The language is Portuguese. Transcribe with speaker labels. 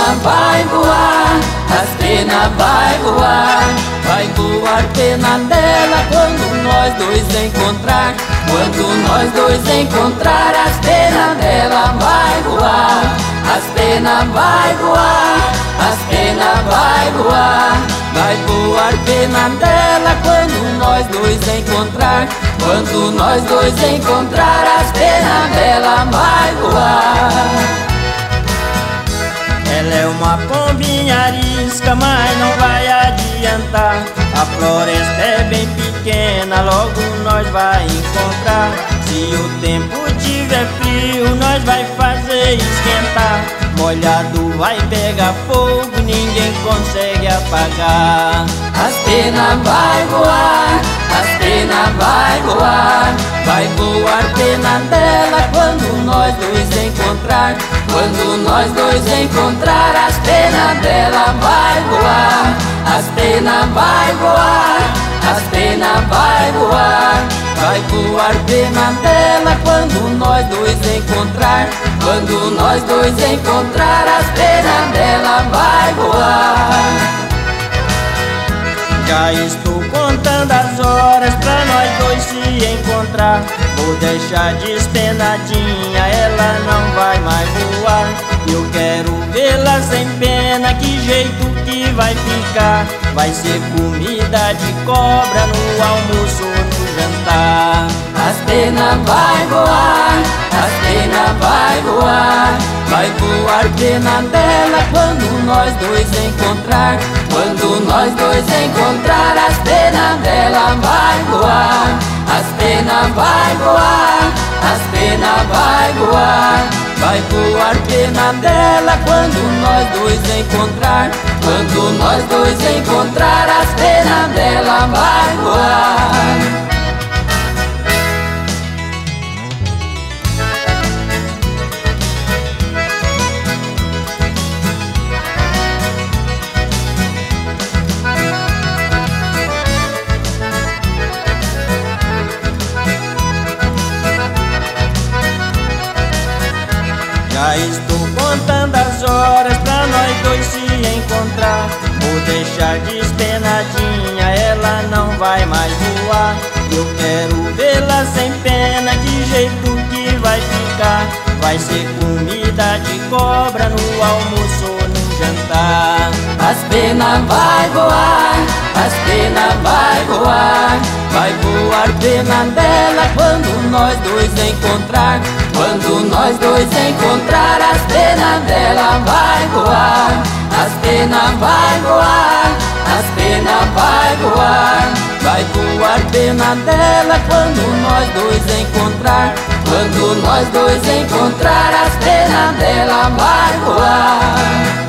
Speaker 1: penas vai voar, as penas vai voar. Vai voar pena dela quando nós dois encontrar. Quando nós dois encontrar, as penas dela vai voar. As penas vai voar, as penas vai voar. Vai voar pena dela quando nós dois encontrar. Quando nós dois encontrar, as penas dela vai voar.
Speaker 2: Ela é uma pombinha arisca, mas não vai adiantar. A floresta é bem pequena, logo nós vai encontrar. Se o tempo tiver frio, nós vai fazer esquentar. Molhado vai pegar fogo, ninguém consegue apagar.
Speaker 1: As penas vai voar, as penas vai voar. Vai voar pena dela quando nós dois encontrar. Quando nós dois encontrar, as penas dela vai voar. As penas vai voar, as penas vai voar. Vai voar pena dela quando nós dois encontrar. Quando nós dois encontrar, as penas dela vai voar.
Speaker 2: Já estou contando as horas pra nós dois se encontrar. Vou deixar despenadinha, ela não vai mais voar. Eu quero vê-la sem pena, que jeito que vai ficar. Vai ser comida de cobra no almoço ou no jantar.
Speaker 1: As penas vai voar, as penas vai voar. Vai voar pena dela quando nós dois encontrar. Quando nós dois encontrar, as penas dela vai voar. As penas vai voar, as penas vai voar. Vai voar pena dela quando nós dois encontrar. Quando nós dois encontrar, as penas dela vai voar.
Speaker 2: Já estou contando as horas pra nós dois se encontrar. Vou deixar despenadinha, ela não vai mais voar. Eu quero vê-la sem pena, que jeito que vai ficar. Vai ser comida de cobra no almoço ou no jantar.
Speaker 1: As penas vai voar, as penas vai voar. Vai voar pena dela quando nós dois encontrar. Quando nós dois encontrar, as penas dela vai voar. As penas vai voar, as penas vai voar. Vai voar pena dela quando nós dois encontrar. Quando nós dois encontrar, as penas dela vai voar.